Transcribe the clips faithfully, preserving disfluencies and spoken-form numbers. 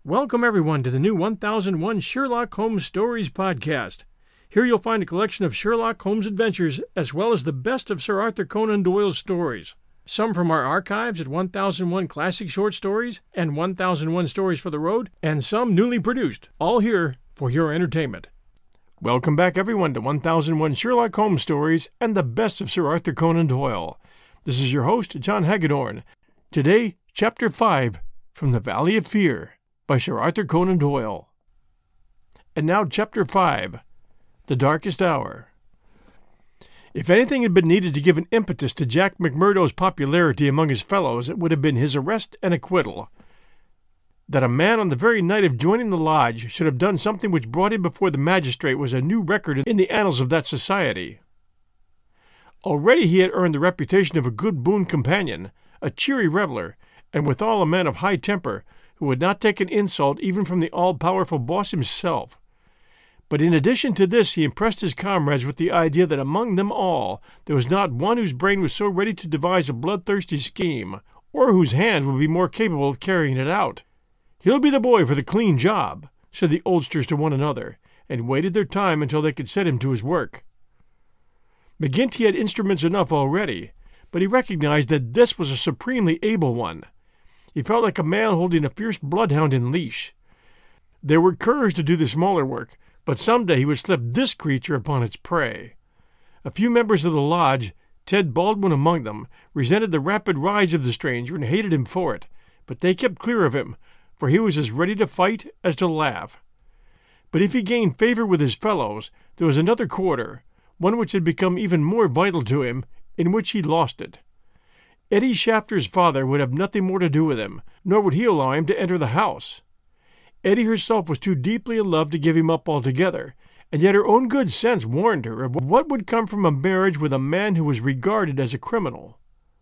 Welcome, everyone, to the new one thousand one Sherlock Holmes Stories podcast. Here you'll find a collection of Sherlock Holmes adventures, as well as the best of Sir Arthur Conan Doyle's stories. Some from our archives at one thousand one Classic Short Stories and one thousand one Stories for the Road, and some newly produced, all here for your entertainment. Welcome back, everyone, to one thousand one Sherlock Holmes Stories and the best of Sir Arthur Conan Doyle. This is your host, John Hagedorn. Today, Chapter five, From the Valley of Fear, by Sir Arthur Conan Doyle. And now Chapter five, The Darkest Hour. If anything had been needed to give an impetus to Jack McMurdo's popularity among his fellows, it would have been his arrest and acquittal. That a man on the very night of joining the lodge should have done something which brought him before the magistrate was a new record in the annals of that society. Already he had earned the reputation of a good boon companion, a cheery reveler, and withal a man of high temper, who would not take an insult even from the all-powerful boss himself. But in addition to this, he impressed his comrades with the idea that among them all there was not one whose brain was so ready to devise a bloodthirsty scheme, or whose hand would be more capable of carrying it out. "He'll be the boy for the clean job," said the oldsters to one another, and waited their time until they could set him to his work. McGinty had instruments enough already, but he recognized that this was a supremely able one. He felt like a man holding a fierce bloodhound in leash. There were curs to do the smaller work, but some day he would slip this creature upon its prey. A few members of the lodge, Ted Baldwin among them, resented the rapid rise of the stranger and hated him for it, but they kept clear of him, for he was as ready to fight as to laugh. But if he gained favor with his fellows, there was another quarter, one which had become even more vital to him, in which he lost it. Eddie Shafter's father would have nothing more to do with him, nor would he allow him to enter the house. Eddie herself was too deeply in love to give him up altogether, and yet her own good sense warned her of what would come from a marriage with a man who was regarded as a criminal.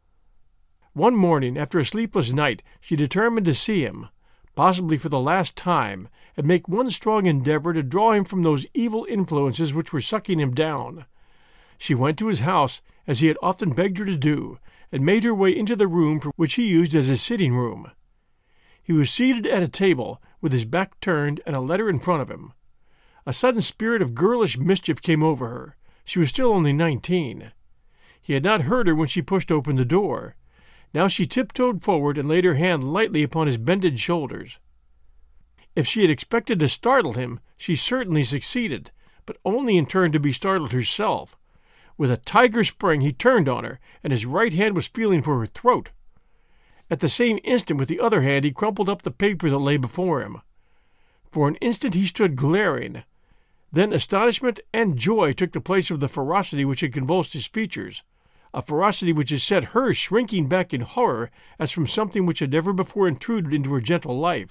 One morning, after a sleepless night, she determined to see him, possibly for the last time, and make one strong endeavor to draw him from those evil influences which were sucking him down. She went to his house, as he had often begged her to do, and made her way into the room for which he used as his sitting room. He was seated at a table, with his back turned and a letter in front of him. A sudden spirit of girlish mischief came over her. She was still only nineteen. He had not heard her when she pushed open the door. Now she tiptoed forward and laid her hand lightly upon his bended shoulders. If she had expected to startle him, she certainly succeeded, but only in turn to be startled herself. With a tiger spring he turned on her, and his right hand was feeling for her throat. At the same instant with the other hand he crumpled up the paper that lay before him. For an instant he stood glaring. Then astonishment and joy took the place of the ferocity which had convulsed his features, a ferocity which had set her shrinking back in horror as from something which had never before intruded into her gentle life.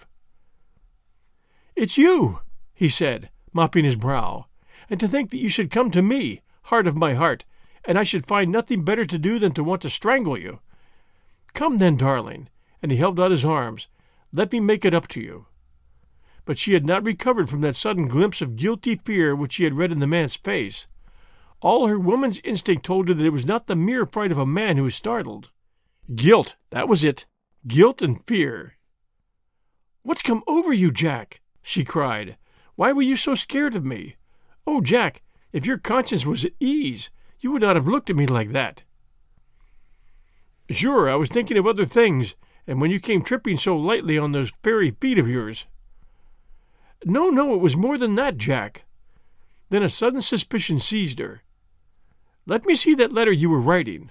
"It's you," he said, mopping his brow, "and to think that you should come to me, heart of my heart, and I should find nothing better to do than to want to strangle you. Come then, darling," and he held out his arms. "Let me make it up to you." But she had not recovered from that sudden glimpse of guilty fear which she had read in the man's face. All her woman's instinct told her that it was not the mere fright of a man who was startled. Guilt, that was it. Guilt and fear. "What's come over you, Jack?" she cried. "Why were you so scared of me? Oh, Jack, if your conscience was at ease, you would not have looked at me like that." "Sure, I was thinking of other things, and when you came tripping so lightly on those fairy feet of yours." "No, no, it was more than that, Jack." Then a sudden suspicion seized her. "Let me see that letter you were writing."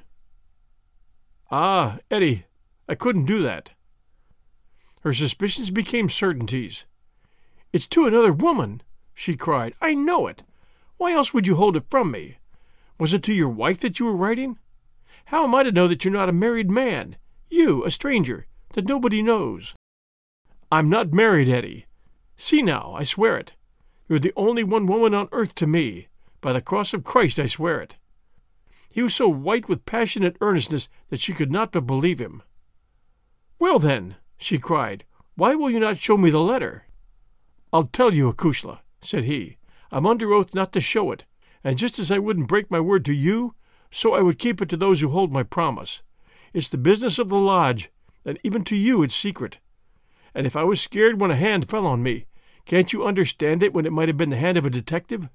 "Ah, Eddie, I couldn't do that." Her suspicions became certainties. "It's to another woman," she cried. "I know it. Why else would you hold it from me? Was it to your wife that you were writing? How am I to know that you're not a married man? You, a stranger, that nobody knows." "I'm not married, Eddie. See now, I swear it. You're the only one woman on earth to me. By the cross of Christ, I swear it." He was so white with passionate earnestness that she could not but believe him. "Well, then," she cried, "why will you not show me the letter?" "I'll tell you, Acushla," said he. "I'm under oath not to show it, and just as I wouldn't break my word to you, so I would keep it to those who hold my promise. It's the business of the lodge, and even to you it's secret. And if I was scared when a hand fell on me, can't you understand it when it might have been the hand of a detective?"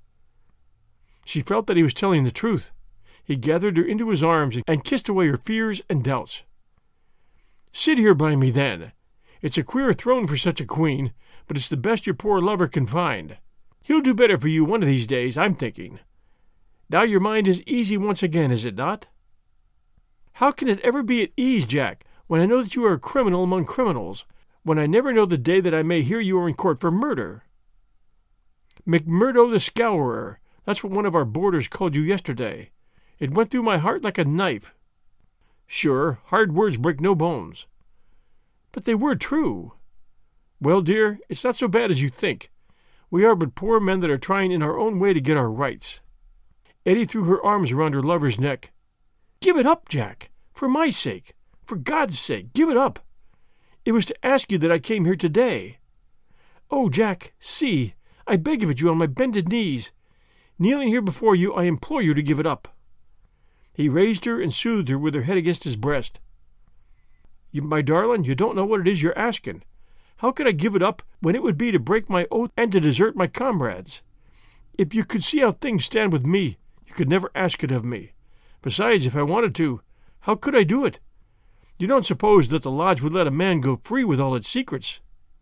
She felt that he was telling the truth. He gathered her into his arms and kissed away her fears and doubts. "Sit here by me, then. It's a queer throne for such a queen, but it's the best your poor lover can find. He'll do better for you one of these days, I'm thinking. Now your mind is easy once again, is it not?" "How can it ever be at ease, Jack, when I know that you are a criminal among criminals, when I never know the day that I may hear you are in court for murder?" "McMurdo the Scourer, that's what one of our boarders called you yesterday. It went through my heart like a knife." "Sure, hard words break no bones." "But they were true." "Well, dear, it's not so bad as you think. We are but poor men that are trying in our own way to get our rights." Eddie threw her arms around her lover's neck. "Give it up, Jack. For my sake. For God's sake, give it up. It was to ask you that I came here today. Oh, Jack, see, I beg of you on my bended knees. Kneeling here before you, I implore you to give it up." He raised her and soothed her with her head against his breast. "You, my darling, you don't know what it is you're asking. How could I give it up when it would be to break my oath and to desert my comrades? If you could see how things stand with me, you could never ask it of me. Besides, if I wanted to, how could I do it? You don't suppose that the lodge would let a man go free with all its secrets?"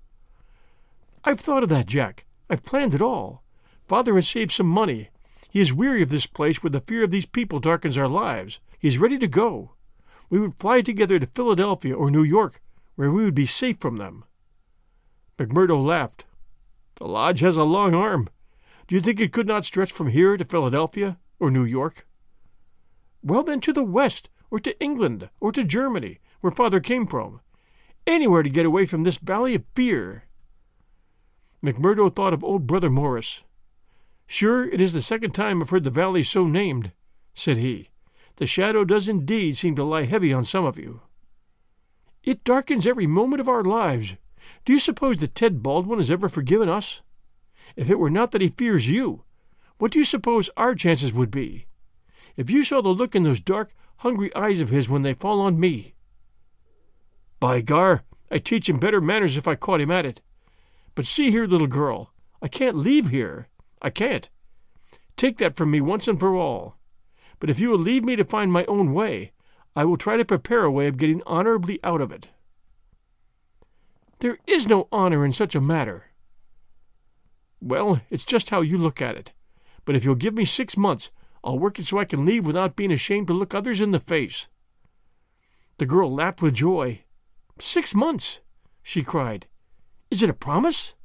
"I've thought of that, Jack. I've planned it all. Father has saved some money. He is weary of this place where the fear of these people darkens our lives. He is ready to go. We would fly together to Philadelphia or New York, where we would be safe from them." McMurdo laughed. "The lodge has a long arm. Do you think it could not stretch from here to Philadelphia or New York?" "Well, then, to the west, or to England, or to Germany, where Father came from. Anywhere to get away from this valley of fear." McMurdo thought of old Brother Morris. "Sure, it is the second time I've heard the valley so named," said he. "The shadow does indeed seem to lie heavy on some of you." "It darkens every moment of our lives. Do you suppose that Ted Baldwin has ever forgiven us? If it were not that he fears you, what do you suppose our chances would be? If you saw the look in those dark, hungry eyes of his when they fall on me." "By gar, I'd teach him better manners if I caught him at it. But see here, little girl, I can't leave here. I can't. Take that from me once and for all. But if you will leave me to find my own way, I will try to prepare a way of getting honorably out of it." "There is no honor in such a matter." "Well, it's just how you look at it. But if you'll give me six months, I'll work it so I can leave without being ashamed to look others in the face." The girl laughed with joy. "Six months!" she cried. "Is it a promise?"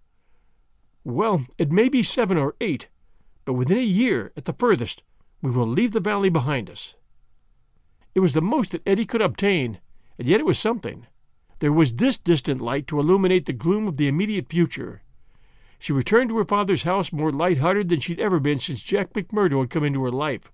"Well, it may be seven or eight, but within a year, at the furthest, we will leave the valley behind us." It was the most that Eddie could obtain, and yet it was something. There was this distant light to illuminate the gloom of the immediate future. She returned to her father's house more light-hearted than she'd ever been since Jack McMurdo had come into her life.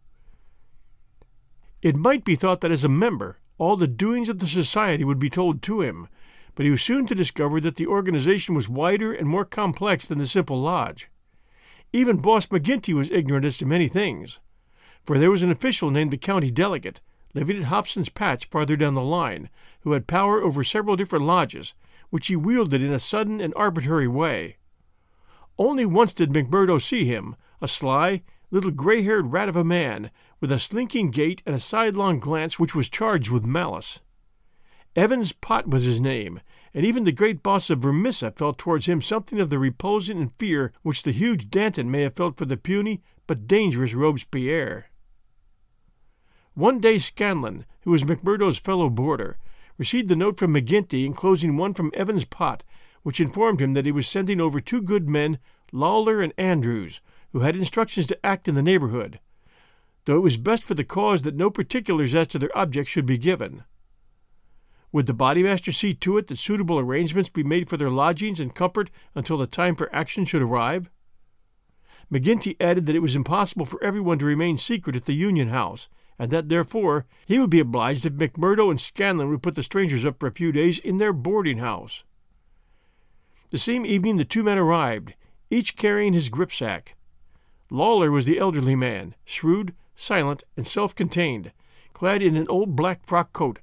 It might be thought that as a member, all the doings of the society would be told to him, but he was soon to discover that the organization was wider and more complex than the simple lodge. Even Boss McGinty was ignorant as to many things, for there was an official named the county delegate, living at Hobson's Patch farther down the line, who had power over several different lodges, which he wielded in a sudden and arbitrary way. Only once did McMurdo see him, a sly, little gray-haired rat of a man, with a slinking gait and a sidelong glance which was charged with malice. Evans Pott was his name, and even the great boss of Vermissa felt towards him something of the repulsion and fear which the huge Danton may have felt for the puny but dangerous Robespierre. One day Scanlon, who was McMurdo's fellow boarder, received a note from McGinty enclosing one from Evans Pott, which informed him that he was sending over two good men, Lawler and Andrews, who had instructions to act in the neighborhood, though it was best for the cause that no particulars as to their objects should be given. Would the bodymaster see to it that suitable arrangements be made for their lodgings and comfort until the time for action should arrive? McGinty added that it was impossible for everyone to remain secret at the Union House, and that, therefore, he would be obliged if McMurdo and Scanlon would put the strangers up for a few days in their boarding-house. The same evening the two men arrived, each carrying his gripsack. Lawler was the elderly man, shrewd, silent, and self-contained, clad in an old black frock coat,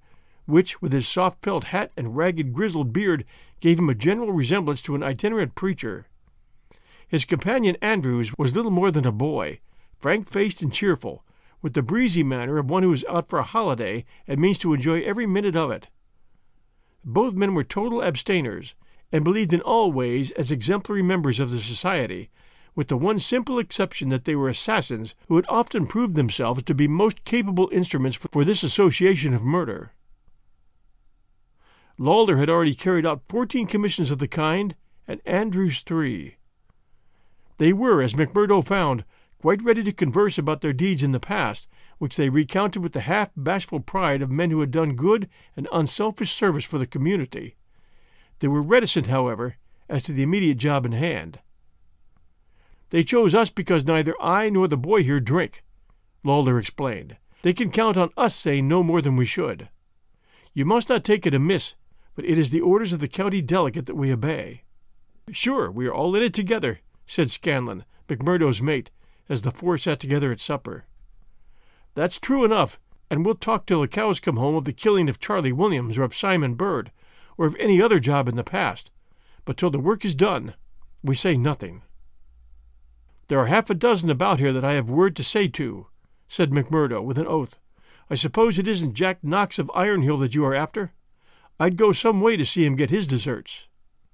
which, with his soft felt hat and ragged grizzled beard, gave him a general resemblance to an itinerant preacher. His companion Andrews was little more than a boy, frank-faced and cheerful, with the breezy manner of one who is out for a holiday and means to enjoy every minute of it. Both men were total abstainers, and believed in all ways as exemplary members of the society, with the one simple exception that they were assassins who had often proved themselves to be most capable instruments for this association of murder. Lawler had already carried out fourteen commissions of the kind, and Andrews three. They were, as McMurdo found, quite ready to converse about their deeds in the past, which they recounted with the half-bashful pride of men who had done good and unselfish service for the community. They were reticent, however, as to the immediate job in hand. "They chose us because neither I nor the boy here drink," Lawler explained. "They can count on us saying no more than we should. You must not take it amiss, but it is the orders of the county delegate that we obey." "Sure, we are all in it together," said Scanlon, McMurdo's mate, as the four sat together at supper. "That's true enough, and we'll talk till the cows come home of the killing of Charlie Williams or of Simon Bird, or of any other job in the past, but till the work is done, we say nothing." "There are half a dozen about here that I have word to say to," said McMurdo, with an oath. "I suppose it isn't Jack Knox of Ironhill that you are after? I'd go some way to see him get his deserts."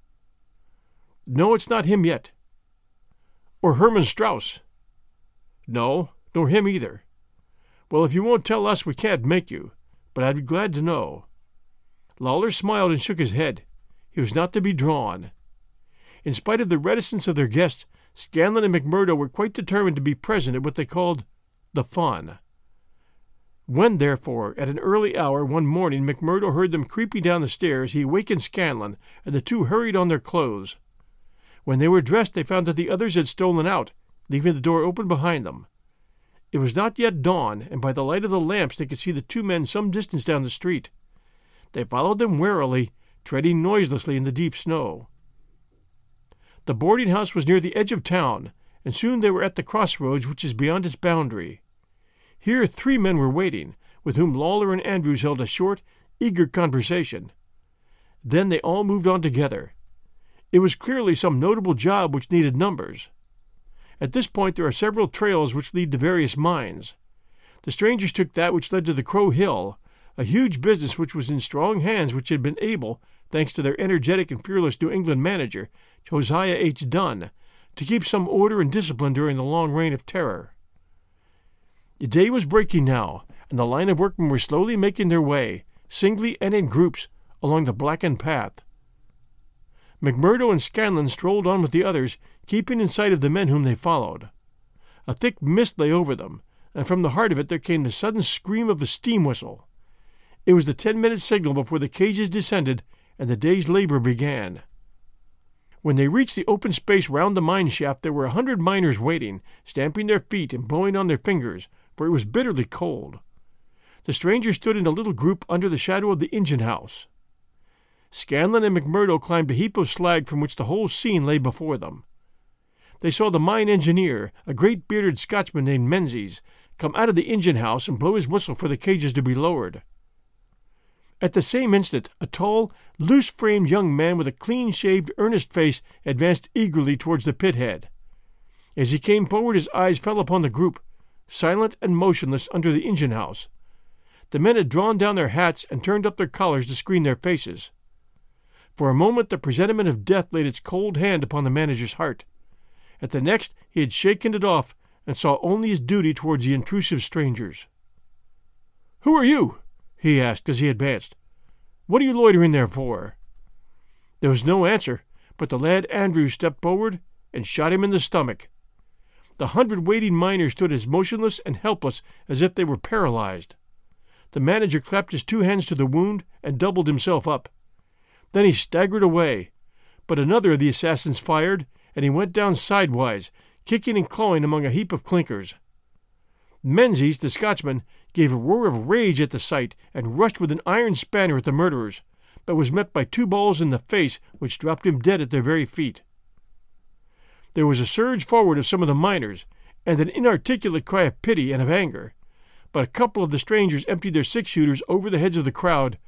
"No, it's not him yet." "Or Herman Strauss?" "No, nor him either." "Well, if you won't tell us, we can't make you, but I'd be glad to know." Lawler smiled and shook his head. He was not to be drawn. In spite of the reticence of their guests, Scanlon and McMurdo were quite determined to be present at what they called the fun. When, therefore, at an early hour one morning McMurdo heard them creeping down the stairs, he awakened Scanlon, and the two hurried on their clothes. When they were dressed, they found that the others had stolen out, leaving the door open behind them. It was not yet dawn, and by the light of the lamps they could see the two men some distance down the street. They followed them warily, treading noiselessly in the deep snow. The boarding-house was near the edge of town, and soon they were at the crossroads which is beyond its boundary. Here three men were waiting, with whom Lawler and Andrews held a short, eager conversation. Then they all moved on together. It was clearly some notable job which needed numbers. At this point there are several trails which lead to various mines. The strangers took that which led to the Crow Hill, a huge business which was in strong hands, which had been able, thanks to their energetic and fearless New England manager, Josiah H. Dunn, to keep some order and discipline during the long reign of terror. The day was breaking now, and the line of workmen were slowly making their way, singly and in groups, along the blackened path. McMurdo and Scanlon strolled on with the others, keeping in sight of the men whom they followed. A thick mist lay over them, and from the heart of it there came the sudden scream of the steam whistle. It was the ten-minute signal before the cages descended and the day's labor began. When they reached the open space round the mine shaft, there were a hundred miners waiting, stamping their feet and blowing on their fingers, for it was bitterly cold. The strangers stood in a little group under the shadow of the engine-house. Scanlon and McMurdo climbed a heap of slag from which the whole scene lay before them. They saw the mine engineer, a great bearded Scotchman named Menzies, come out of the engine-house and blow his whistle for the cages to be lowered. At the same instant, a tall, loose-framed young man with a clean-shaved, earnest face advanced eagerly towards the pit-head. As he came forward, his eyes fell upon the group, silent and motionless under the engine-house. The men had drawn down their hats and turned up their collars to screen their faces. For a moment the presentiment of death laid its cold hand upon the manager's heart. At the next he had shaken it off and saw only his duty towards the intrusive strangers. "Who are you?" he asked as he advanced. "What are you loitering there for?" There was no answer, but the lad Andrews stepped forward and shot him in the stomach. The hundred waiting miners stood as motionless and helpless as if they were paralyzed. The manager clapped his two hands to the wound and doubled himself up. Then he staggered away, but another of the assassins fired, and he went down sidewise, kicking and clawing among a heap of clinkers. Menzies, the Scotchman, gave a roar of rage at the sight and rushed with an iron spanner at the murderers, but was met by two balls in the face which dropped him dead at their very feet. There was a surge forward of some of the miners, and an inarticulate cry of pity and of anger, but a couple of the strangers emptied their six-shooters over the heads of the crowd,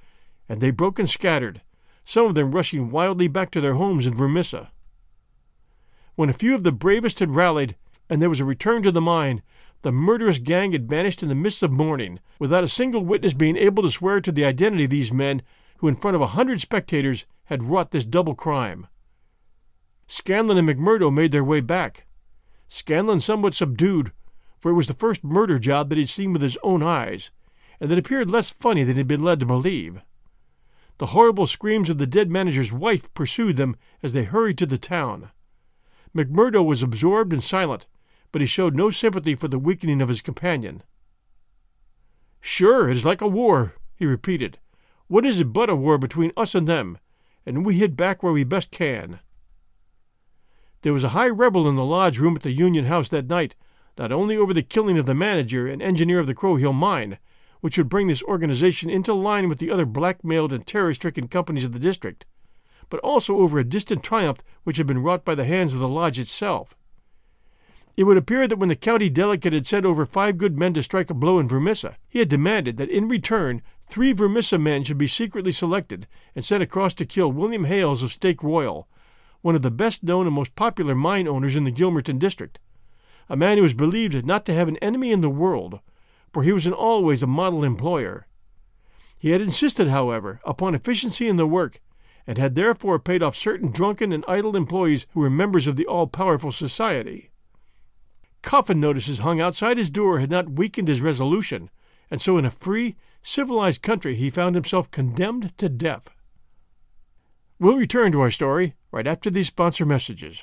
and they broke and scattered, some of them rushing wildly back to their homes in Vermissa. When a few of the bravest had rallied, and there was a return to the mine, the murderous gang had vanished in the midst of morning, without a single witness being able to swear to the identity of these men who, in front of a hundred spectators, had wrought this double crime. Scanlon and McMurdo made their way back. Scanlon somewhat subdued, for it was the first murder job that he had seen with his own eyes, and it appeared less funny than he had been led to believe. The horrible screams of the dead manager's wife pursued them as they hurried to the town. McMurdo was absorbed and silent, but he showed no sympathy for the weakening of his companion. "Sure, it is like a war," he repeated. "What is it but a war between us and them, and we hit back where we best can." There was a high revel in the lodge room at the Union House that night, not only over the killing of the manager and engineer of the Crow Hill mine, which would bring this organization into line with the other blackmailed and terror-stricken companies of the district, but also over a distant triumph which had been wrought by the hands of the lodge itself. It would appear that when the county delegate had sent over five good men to strike a blow in Vermissa, he had demanded that in return three Vermissa men should be secretly selected and sent across to kill William Hales of Stake Royal, one of the best-known and most popular mine owners in the Gilmerton district, a man who was believed not to have an enemy in the world, for he was in all ways a model employer. He had insisted, however, upon efficiency in the work, and had therefore paid off certain drunken and idle employees who were members of the all-powerful society. Coffin notices hung outside his door had not weakened his resolution, and so in a free, civilized country he found himself condemned to death. We'll return to our story right after these sponsor messages.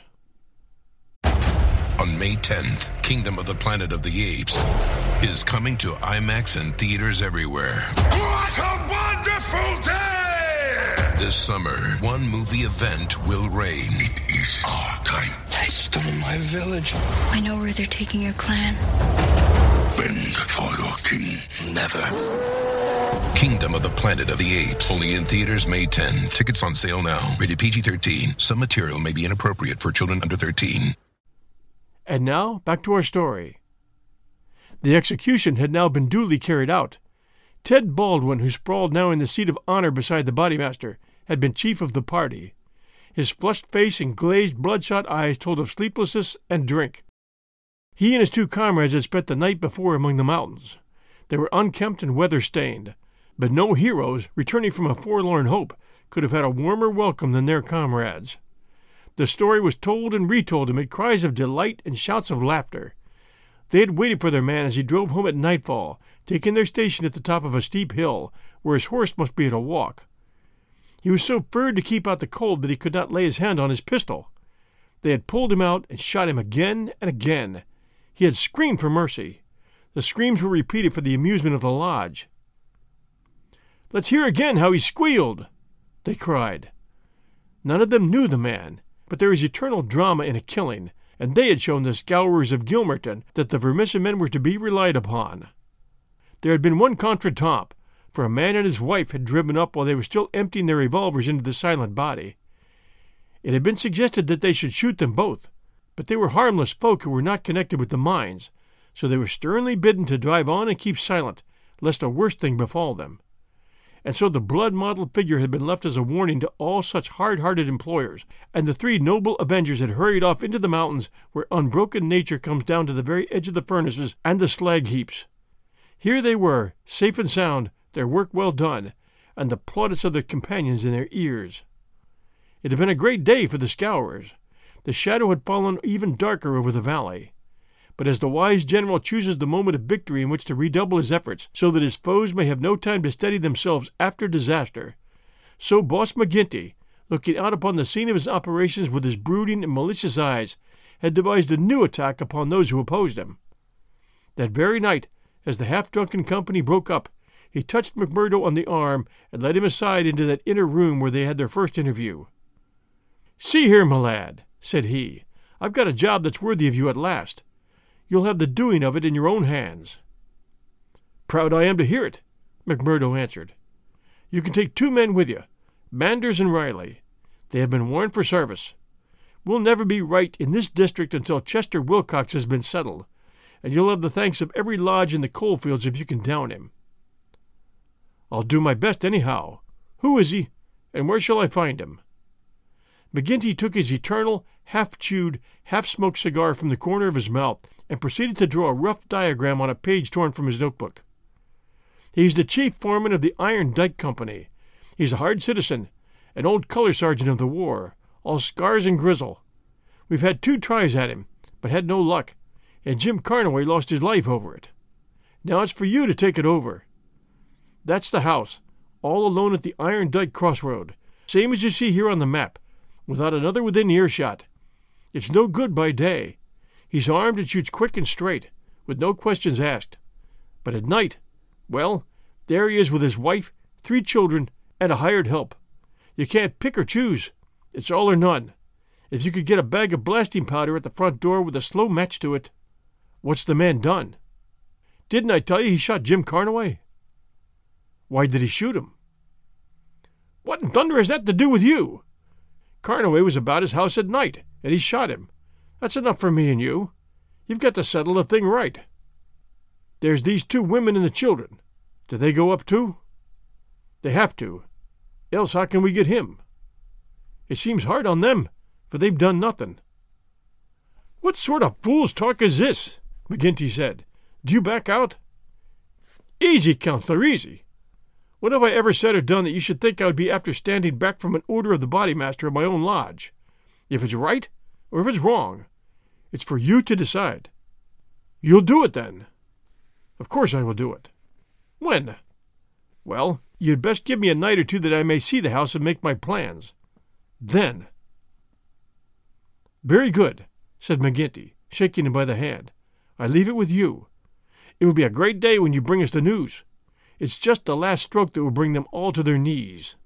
On May tenth, Kingdom of the Planet of the Apes is coming to IMAX and theaters everywhere. What a wonderful day! This summer, one movie event will reign. It is our time. They stole my village. I know where they're taking your clan. Bend for your king. Never. Kingdom of the Planet of the Apes. Only in theaters May tenth. Tickets on sale now. Rated P G thirteen. Some material may be inappropriate for children under thirteen. And now, back to our story. The execution had now been duly carried out. Ted Baldwin, who sprawled now in the seat of honor beside the bodymaster, had been chief of the party. His flushed face and glazed, bloodshot eyes told of sleeplessness and drink. He and his two comrades had spent the night before among the mountains. They were unkempt and weather-stained, but no heroes, returning from a forlorn hope, could have had a warmer welcome than their comrades. The story was told and retold amid cries of delight and shouts of laughter. They had waited for their man as he drove home at nightfall, taking their station at the top of a steep hill, where his horse must be at a walk. He was so feared to keep out the cold that he could not lay his hand on his pistol. They had pulled him out and shot him again and again. He had screamed for mercy. The screams were repeated for the amusement of the lodge. "Let's hear again how he squealed," they cried. None of them knew the man, but there is eternal drama in a killing, and they had shown the scourers of Gilmerton that the Vermissa men were to be relied upon. There had been one contretemps, for a man and his wife had driven up while they were still emptying their revolvers into the silent body. It had been suggested that they should shoot them both, but they were harmless folk who were not connected with the mines, so they were sternly bidden to drive on and keep silent, lest a worse thing befall them. And so the blood-mottled figure had been left as a warning to all such hard-hearted employers, and the three noble avengers had hurried off into the mountains where unbroken nature comes down to the very edge of the furnaces and the slag heaps. Here they were, safe and sound, their work well done, and the plaudits of their companions in their ears. It had been a great day for the scourers. The shadow had fallen even darker over the valley. But as the wise general chooses the moment of victory in which to redouble his efforts, so that his foes may have no time to steady themselves after disaster, so Boss McGinty, looking out upon the scene of his operations with his brooding and malicious eyes, had devised a new attack upon those who opposed him. That very night, as the half-drunken company broke up, he touched McMurdo on the arm and led him aside into that inner room where they had their first interview. "See here, my lad," said he, "I've got a job that's worthy of you at last. You'll have the doing of it in your own hands." "Proud I am to hear it," McMurdo answered. "You can take two men with you, Manders and Riley. They have been warned for service. We'll never be right in this district until Chester Wilcox has been settled, and you'll have the thanks of every lodge in the coalfields if you can down him." "I'll do my best anyhow. Who is he, and where shall I find him?" McGinty took his eternal, half-chewed, half-smoked cigar from the corner of his mouth and proceeded to draw a rough diagram on a page torn from his notebook. "He's the chief foreman of the Iron Dike Company. He's a hard citizen, an old color sergeant of the war, all scars and grizzle. We've had two tries at him, but had no luck, and Jim Carnaway lost his life over it. Now it's for you to take it over. That's the house, all alone at the Iron Dike crossroad, same as you see here on the map, without another within earshot. It's no good by day. He's armed and shoots quick and straight, with no questions asked. But at night, well, there he is with his wife, three children, and a hired help. You can't pick or choose. It's all or none. If you could get a bag of blasting powder at the front door with a slow match to it—" "What's the man done?" "Didn't I tell you he shot Jim Carnaway?" "Why did he shoot him?" "What in thunder has that to do with you? Carnaway was about his house at night, and he shot him. That's enough for me and you. You've got to settle the thing right. There's these two women and the children. Do they go up too?" "They have to. Else how can we get him?" "It seems hard on them, for they've done nothing." "What sort of fool's talk is this?" McGinty said. "Do you back out?" "Easy, Counselor, easy. What have I ever said or done that you should think I would be after standing back from an order of the bodymaster of my own lodge? If it's right, or if it's wrong, it's for you to decide." "You'll do it, then?" "Of course I will do it." "When?" "Well, you'd best give me a night or two that I may see the house and make my plans. Then." "Very good," said McGinty, shaking him by the hand. "I leave it with you. It will be a great day when you bring us the news. It's just the last stroke that will bring them all to their knees."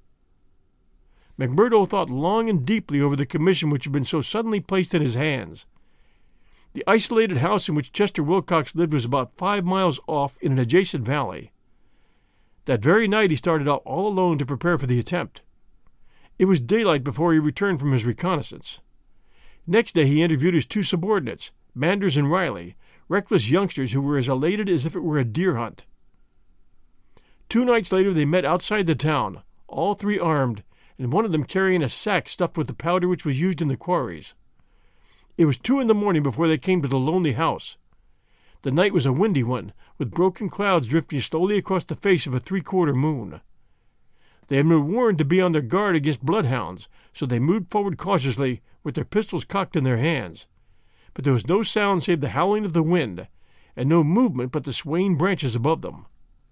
McMurdo thought long and deeply over the commission which had been so suddenly placed in his hands. The isolated house in which Chester Wilcox lived was about five miles off in an adjacent valley. That very night he started out all alone to prepare for the attempt. It was daylight before he returned from his reconnaissance. Next day he interviewed his two subordinates, Manders and Riley, reckless youngsters who were as elated as if it were a deer hunt. Two nights later they met outside the town, all three armed, and one of them carrying a sack stuffed with the powder which was used in the quarries. It was two in the morning before they came to the lonely house. The night was a windy one, with broken clouds drifting slowly across the face of a three-quarter moon. They had been warned to be on their guard against bloodhounds, so they moved forward cautiously, with their pistols cocked in their hands. But there was no sound save the howling of the wind, and no movement but the swaying branches above them.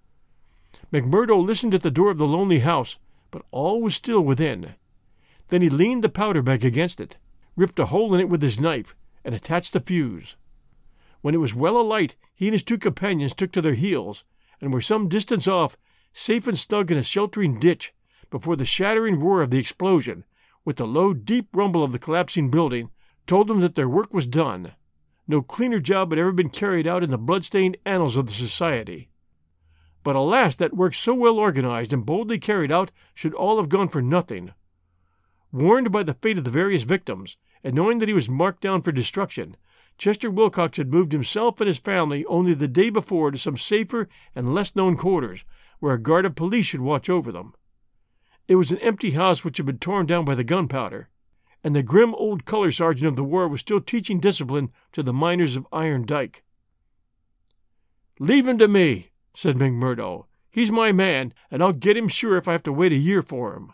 McMurdo listened at the door of the lonely house, but all was still within. Then he leaned the powder bag against it, ripped a hole in it with his knife, and attached the fuse. When it was well alight, he and his two companions took to their heels, and were some distance off, safe and snug in a sheltering ditch, before the shattering roar of the explosion, with the low, deep rumble of the collapsing building, told them that their work was done. No cleaner job had ever been carried out in the blood-stained annals of the society. But alas, that work so well organized and boldly carried out should all have gone for nothing. Warned by the fate of the various victims, and knowing that he was marked down for destruction, Chester Wilcox had moved himself and his family only the day before to some safer and less-known quarters, where a guard of police should watch over them. It was an empty house which had been torn down by the gunpowder, and the grim old color sergeant of the war was still teaching discipline to the miners of Iron Dike. "Leave him to me," said McMurdo. "He's my man, and I'll get him sure if I have to wait a year for him."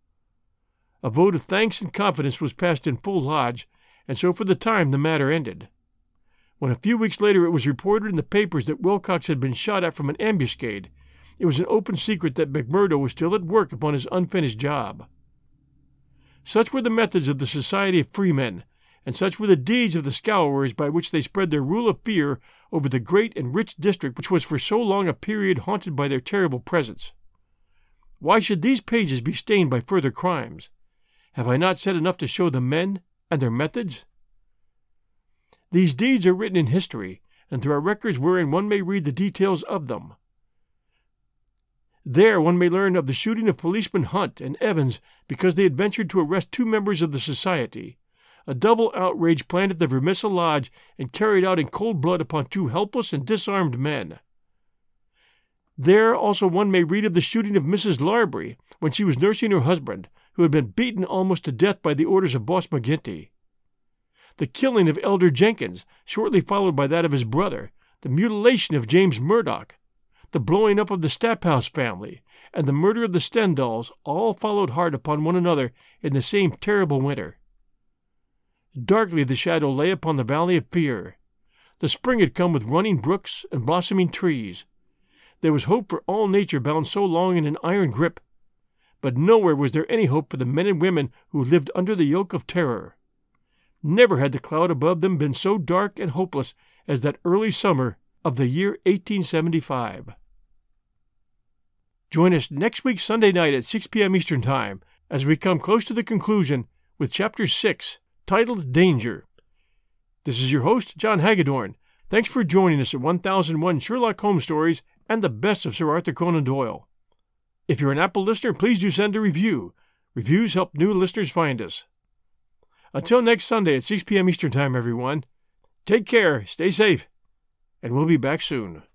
A vote of thanks and confidence was passed in full lodge, and so for the time the matter ended. When a few weeks later it was reported in the papers that Wilcox had been shot at from an ambuscade, it was an open secret that McMurdo was still at work upon his unfinished job. Such were the methods of the Society of Freemen, and such were the deeds of the Scowrers by which they spread their rule of fear over the great and rich district which was for so long a period haunted by their terrible presence. Why should these pages be stained by further crimes? Have I not said enough to show the men and their methods? These deeds are written in history, and there are records wherein one may read the details of them. There one may learn of the shooting of policemen Hunt and Evans because they had ventured to arrest two members of the society, a double outrage planned at the Vermissa Lodge and carried out in cold blood upon two helpless and disarmed men. There also one may read of the shooting of Missus Larbury when she was nursing her husband, who had been beaten almost to death by the orders of Boss McGinty. The killing of Elder Jenkins, shortly followed by that of his brother, the mutilation of James Murdoch, the blowing up of the Staphouse family, and the murder of the Stendals all followed hard upon one another in the same terrible winter. Darkly the shadow lay upon the Valley of Fear. The spring had come with running brooks and blossoming trees. There was hope for all nature bound so long in an iron grip, but nowhere was there any hope for the men and women who lived under the yoke of terror. Never had the cloud above them been so dark and hopeless as that early summer of the year eighteen seventy-five. Join us next week Sunday night at six p.m. Eastern Time as we come close to the conclusion with Chapter six, titled Danger. This is your host, John Hagedorn. Thanks for joining us at one thousand one Sherlock Holmes Stories and the best of Sir Arthur Conan Doyle. If you're an Apple listener, please do send a review. Reviews help new listeners find us. Until next Sunday at six p.m. Eastern Time, everyone, take care, stay safe, and we'll be back soon.